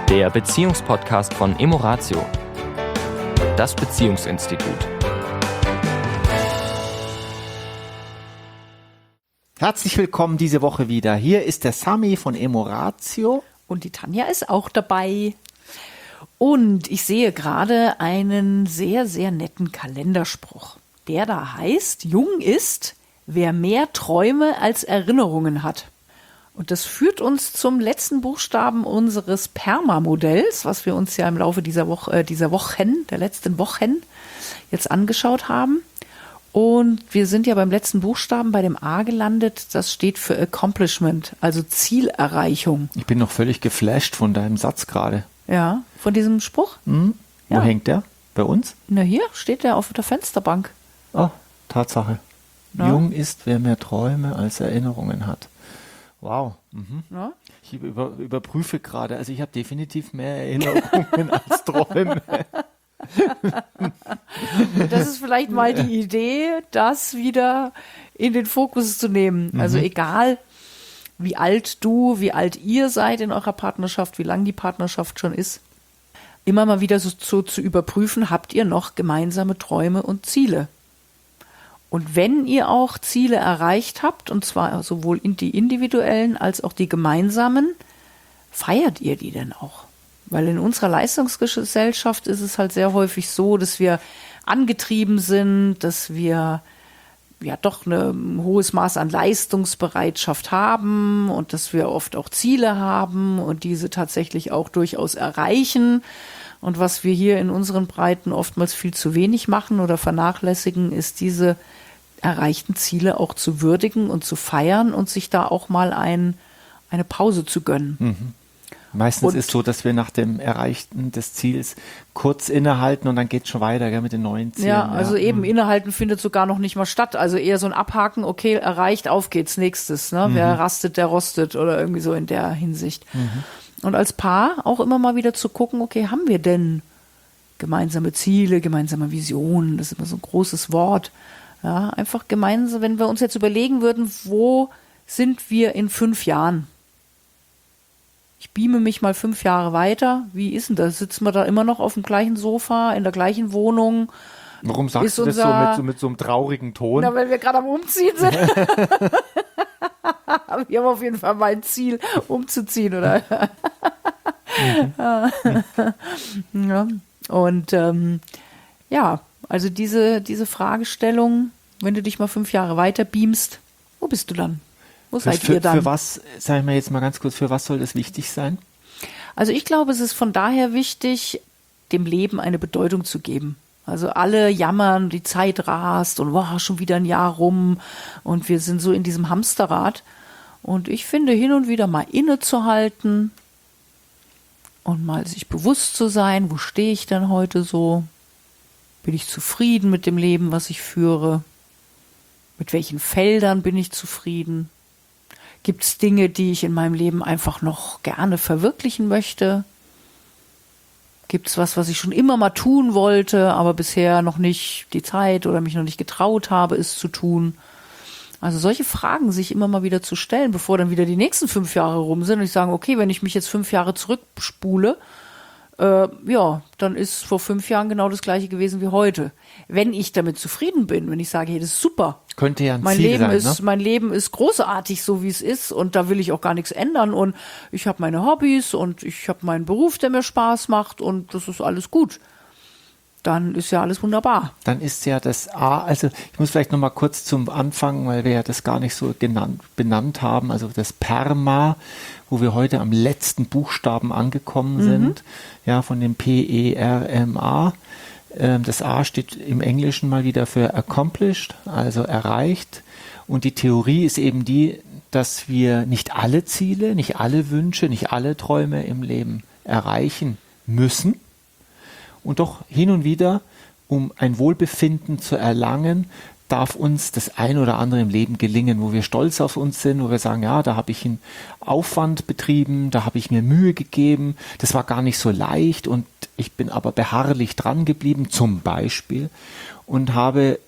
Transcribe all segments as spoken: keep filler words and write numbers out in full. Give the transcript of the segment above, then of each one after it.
der Beziehungspodcast von Emoratio, das Beziehungsinstitut. Herzlich willkommen diese Woche wieder. Hier ist der Sami von Emoratio. Und die Tanja ist auch dabei. Und ich sehe gerade einen sehr, sehr netten Kalenderspruch, der da heißt, jung ist, wer mehr Träume als Erinnerungen hat. Und das führt uns zum letzten Buchstaben unseres PERMA-Modells, was wir uns ja im Laufe dieser Woche, äh, dieser Wochen, der letzten Wochen jetzt angeschaut haben. Und wir sind ja beim letzten Buchstaben bei dem A gelandet. Das steht für Accomplishment, also Zielerreichung. Ich bin noch völlig geflasht von deinem Satz gerade. Ja, von diesem Spruch? Mhm. Wo Ja. hängt der? Bei uns? Na, hier steht der auf der Fensterbank. Oh, Tatsache. Ja. Jung ist, wer mehr Träume als Erinnerungen hat. Wow. Mhm. Ja. Ich über, überprüfe gerade. Also ich habe definitiv mehr Erinnerungen als Träume. Das ist vielleicht mal die Idee, das wieder in den Fokus zu nehmen. Also egal, wie alt du, wie alt ihr seid in eurer Partnerschaft, wie lang die Partnerschaft schon ist, immer mal wieder so, so zu überprüfen, habt ihr noch gemeinsame Träume und Ziele? Und wenn ihr auch Ziele erreicht habt, und zwar sowohl in die individuellen als auch die gemeinsamen, feiert ihr die denn auch? Weil in unserer Leistungsgesellschaft ist es halt sehr häufig so, dass wir angetrieben sind, dass wir ja doch eine, ein hohes Maß an Leistungsbereitschaft haben und dass wir oft auch Ziele haben und diese tatsächlich auch durchaus erreichen. Und was wir hier in unseren Breiten oftmals viel zu wenig machen oder vernachlässigen, ist diese erreichten Ziele auch zu würdigen und zu feiern und sich da auch mal ein, eine Pause zu gönnen. Mhm. Meistens Und- ist so, dass wir nach dem Erreichten des Ziels kurz innehalten und dann geht es schon weiter, gell, mit den neuen Zielen. Ja, also eben Mhm. innehalten findet sogar noch nicht mal statt. Also eher so ein Abhaken, okay, erreicht, auf geht's, nächstes. Ne? Wer rastet, der rostet oder irgendwie so in der Hinsicht. Und als Paar auch immer mal wieder zu gucken, okay, haben wir denn gemeinsame Ziele, gemeinsame Visionen? Das ist immer so ein großes Wort. Ja, einfach gemeinsam, wenn wir uns jetzt überlegen würden, wo sind wir in fünf Jahren? Ich beame mich mal fünf Jahre weiter. Wie ist denn das? Sitzen wir da immer noch auf dem gleichen Sofa, in der gleichen Wohnung? Warum sagst ist du das so unser- mit, so mit so einem traurigen Ton? Na, weil wir gerade am Umziehen sind. Wir haben auf jeden Fall mal ein Ziel, umzuziehen, oder? Ja. Und ähm, ja, also diese, diese Fragestellung, wenn du dich mal fünf Jahre weiter beamst, wo bist du dann? Wo für, seid für, ihr dann? für was, sagen wir jetzt mal ganz kurz, für was soll das wichtig sein? Also ich glaube, es ist von daher wichtig, dem Leben eine Bedeutung zu geben. Also alle jammern, die Zeit rast und wow, schon wieder ein Jahr rum und wir sind so in diesem Hamsterrad. Und ich finde, hin und wieder mal innezuhalten und mal sich bewusst zu sein, wo stehe ich denn heute so? Bin ich zufrieden mit dem Leben, was ich führe? Mit welchen Feldern bin ich zufrieden? Gibt es Dinge, die ich in meinem Leben einfach noch gerne verwirklichen möchte? Gibt es was, was ich schon immer mal tun wollte, aber bisher noch nicht die Zeit oder mich noch nicht getraut habe, es zu tun? Also solche Fragen sich immer mal wieder zu stellen, bevor dann wieder die nächsten fünf Jahre rum sind und ich sage, okay, wenn ich mich jetzt fünf Jahre zurückspule, äh, ja, dann ist vor fünf Jahren genau das Gleiche gewesen wie heute. Wenn ich damit zufrieden bin, wenn ich sage, hey, das ist super. Könnte ja ein Mein Ziel Leben sein, ist, ne? mein Leben ist großartig, so wie es ist, und da will ich auch gar nichts ändern. Und ich habe meine Hobbys und ich habe meinen Beruf, der mir Spaß macht, und das ist alles gut. Dann ist ja alles wunderbar. Dann ist ja das A, also ich muss vielleicht nochmal kurz zum Anfang, weil wir ja das gar nicht so genannt, benannt haben, also das PERMA, wo wir heute am letzten Buchstaben angekommen sind, ja, von dem P E R M A. Ähm, das A steht im Englischen mal wieder für accomplished, also erreicht. Und die Theorie ist eben die, dass wir nicht alle Ziele, nicht alle Wünsche, nicht alle Träume im Leben erreichen müssen. Und doch hin und wieder, um ein Wohlbefinden zu erlangen, darf uns das ein oder andere im Leben gelingen, wo wir stolz auf uns sind, wo wir sagen, ja, da habe ich einen Aufwand betrieben, da habe ich mir Mühe gegeben, das war gar nicht so leicht und ich bin aber beharrlich dran geblieben, zum Beispiel, und habe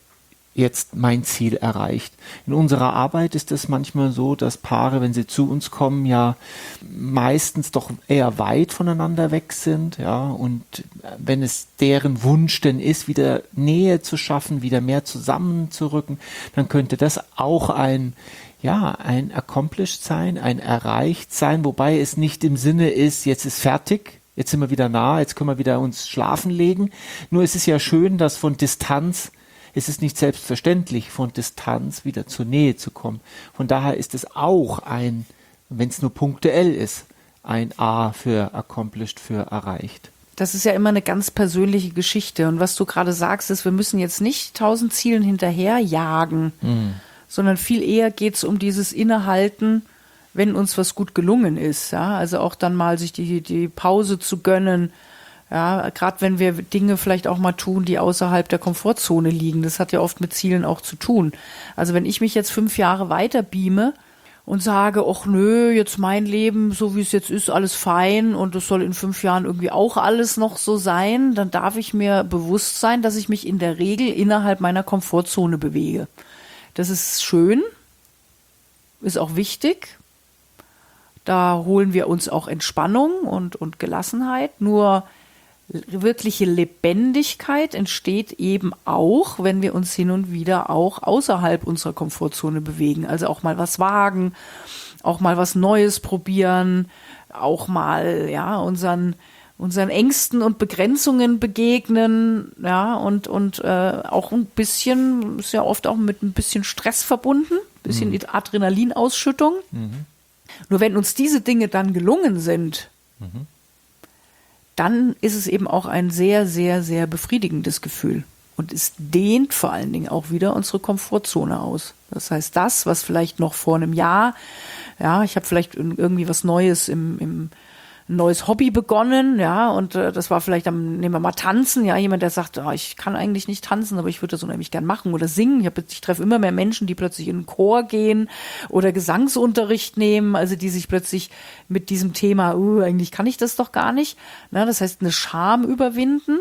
jetzt mein Ziel erreicht. In unserer Arbeit ist es manchmal so, dass Paare, wenn sie zu uns kommen, ja meistens doch eher weit voneinander weg sind, ja, und wenn es deren Wunsch denn ist, wieder Nähe zu schaffen, wieder mehr zusammenzurücken, dann könnte das auch ein, ja, ein accomplished sein, ein erreicht sein, wobei es nicht im Sinne ist, jetzt ist fertig, jetzt sind wir wieder nah, jetzt können wir wieder uns schlafen legen. Nur es ist ja schön, dass von Distanz, es ist nicht selbstverständlich, von Distanz wieder zur Nähe zu kommen. Von daher ist es auch ein, wenn es nur punktuell ist, ein A für accomplished, für erreicht. Das ist ja immer eine ganz persönliche Geschichte. Und was du gerade sagst, ist, wir müssen jetzt nicht tausend Zielen hinterher jagen, mhm. sondern viel eher geht es um dieses Innehalten, wenn uns was gut gelungen ist. Ja? Also auch dann mal sich die, die Pause zu gönnen. Ja, gerade wenn wir Dinge vielleicht auch mal tun, die außerhalb der Komfortzone liegen. Das hat ja oft mit Zielen auch zu tun. Also wenn ich mich jetzt fünf Jahre weiter beame und sage, ach nö, jetzt mein Leben, so wie es jetzt ist, alles fein und es soll in fünf Jahren irgendwie auch alles noch so sein, dann darf ich mir bewusst sein, dass ich mich in der Regel innerhalb meiner Komfortzone bewege. Das ist schön, ist auch wichtig. Da holen wir uns auch Entspannung und, und Gelassenheit. Nur wirkliche Lebendigkeit entsteht eben auch, wenn wir uns hin und wieder auch außerhalb unserer Komfortzone bewegen. Also auch mal was wagen, auch mal was Neues probieren, auch mal ja unseren unseren Ängsten und Begrenzungen begegnen, ja, und und äh, auch ein bisschen, ist ja oft auch mit ein bisschen Stress verbunden, ein bisschen mhm. Adrenalinausschüttung. Mhm. Nur wenn uns diese Dinge dann gelungen sind, mhm. dann ist es eben auch ein sehr, sehr, sehr befriedigendes Gefühl. Und es dehnt vor allen Dingen auch wieder unsere Komfortzone aus. Das heißt, das, was vielleicht noch vor einem Jahr, ja, ich habe vielleicht irgendwie was Neues im, im ein neues Hobby begonnen, ja, und äh, das war vielleicht, am, nehmen wir mal Tanzen, ja, jemand, der sagt, oh, ich kann eigentlich nicht tanzen, aber ich würde das unheimlich gern machen oder singen. Ich, hab, ich treffe immer mehr Menschen, die plötzlich in einen Chor gehen oder Gesangsunterricht nehmen, also die sich plötzlich mit diesem Thema, uh, eigentlich kann ich das doch gar nicht, na, das heißt eine Scham überwinden,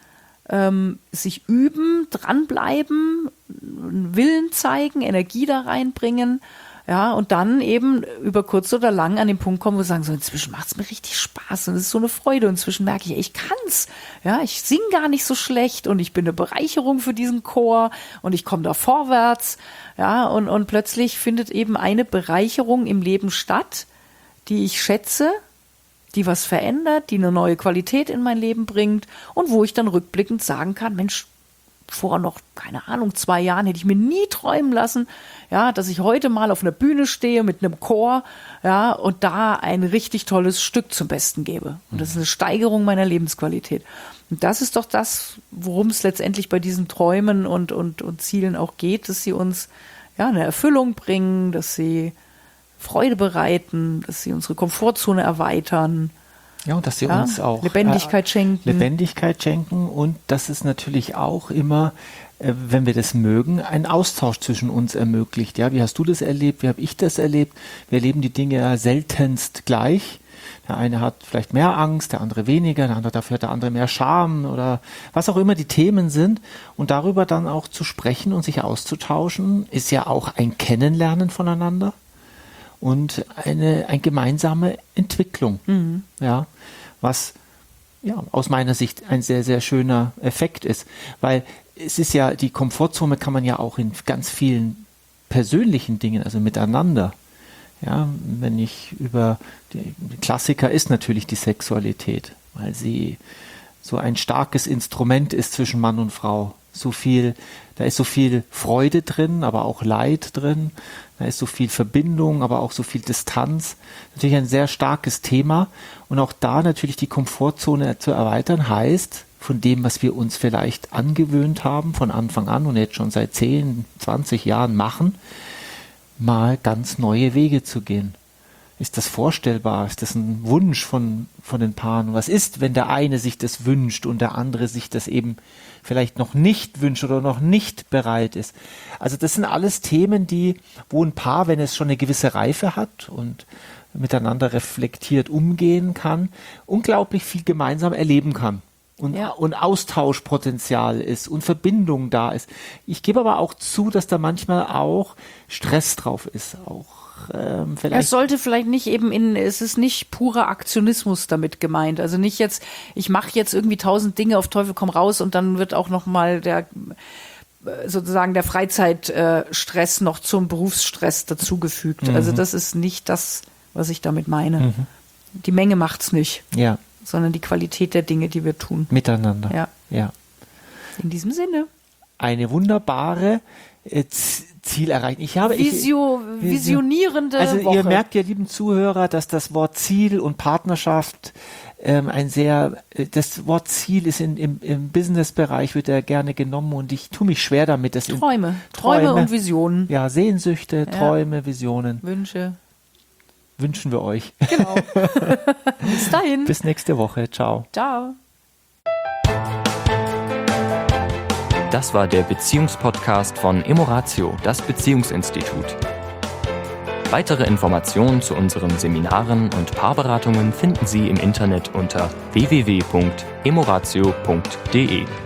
ähm, sich üben, dranbleiben, Willen zeigen, Energie da reinbringen. Ja, und dann eben über kurz oder lang an den Punkt kommen, wo wir sagen, so inzwischen macht es mir richtig Spaß und es ist so eine Freude und inzwischen merke ich, ich kann's. Ja, ich singe gar nicht so schlecht und ich bin eine Bereicherung für diesen Chor und ich komme da vorwärts. Ja, und, und plötzlich findet eben eine Bereicherung im Leben statt, die ich schätze, die was verändert, die eine neue Qualität in mein Leben bringt und wo ich dann rückblickend sagen kann, Mensch, vor noch, keine Ahnung, zwei Jahren hätte ich mir nie träumen lassen, ja, dass ich heute mal auf einer Bühne stehe mit einem Chor, ja, und da ein richtig tolles Stück zum Besten gebe. Und das ist eine Steigerung meiner Lebensqualität. Und das ist doch das, worum es letztendlich bei diesen Träumen und, und, und Zielen auch geht, dass sie uns, ja, eine Erfüllung bringen, dass sie Freude bereiten, dass sie unsere Komfortzone erweitern. Ja, und dass sie ja, uns auch Lebendigkeit schenken. Äh, Lebendigkeit schenken und dass es natürlich auch immer, äh, wenn wir das mögen, einen Austausch zwischen uns ermöglicht. Ja, wie hast du das erlebt? Wie habe ich das erlebt? Wir erleben die Dinge ja seltenst gleich. Der eine hat vielleicht mehr Angst, der andere weniger, der andere dafür hat der andere mehr Scham oder was auch immer die Themen sind. Und darüber dann auch zu sprechen und sich auszutauschen, ist ja auch ein Kennenlernen voneinander. Und eine, eine gemeinsame Entwicklung, mhm. ja, was ja, aus meiner Sicht ein sehr, sehr schöner Effekt ist. Weil es ist ja, die Komfortzone kann man ja auch in ganz vielen persönlichen Dingen, also miteinander. Ja, wenn ich über, die, die Klassiker ist natürlich die Sexualität, weil sie so ein starkes Instrument ist zwischen Mann und Frau. So viel, da ist so viel Freude drin, aber auch Leid drin. Da ist so viel Verbindung, aber auch so viel Distanz. Natürlich ein sehr starkes Thema. Und auch da natürlich die Komfortzone zu erweitern, heißt, von dem, was wir uns vielleicht angewöhnt haben, von Anfang an und jetzt schon seit zehn, zwanzig Jahren machen, mal ganz neue Wege zu gehen. Ist das vorstellbar? Ist das ein Wunsch von, von den Paaren? Was ist, wenn der eine sich das wünscht und der andere sich das eben vielleicht noch nicht wünscht oder noch nicht bereit ist? Also das sind alles Themen, die, wo ein Paar, wenn es schon eine gewisse Reife hat und miteinander reflektiert umgehen kann, unglaublich viel gemeinsam erleben kann. und, Ja. und Austauschpotenzial ist und Verbindung da ist. Ich gebe aber auch zu, dass da manchmal auch Stress drauf ist, auch ähm, vielleicht. Es sollte vielleicht nicht eben in, es ist nicht purer Aktionismus damit gemeint. Also nicht jetzt, ich mache jetzt irgendwie tausend Dinge auf Teufel komm raus und dann wird auch noch mal der sozusagen der Freizeitstress noch zum Berufsstress dazugefügt. Mhm. Also das ist nicht das, was ich damit meine. Mhm. Die Menge macht's nicht, Ja, sondern die Qualität der Dinge, die wir tun. miteinander. Ja. Ja. In diesem Sinne. Eine wunderbare äh, Z- Ziel erreichen. Ich habe ich, Visio, visionierende Also Woche. ihr merkt ja, lieben Zuhörer, dass das Wort Ziel und Partnerschaft ähm, ein sehr, äh, das Wort Ziel ist in, im, im Business-Bereich wird ja gerne genommen und ich tue mich schwer damit. Das in- Träume. Träume. Träume und Visionen. Ja, Sehnsüchte, Ja. Träume, Visionen Wünsche. wünschen wir euch. Genau. Bis dahin. Bis nächste Woche. Ciao. Ciao. Das war der Beziehungspodcast von Emoratio, das Beziehungsinstitut. Weitere Informationen zu unseren Seminaren und Paarberatungen finden Sie im Internet unter w w w punkt emoratio punkt d e.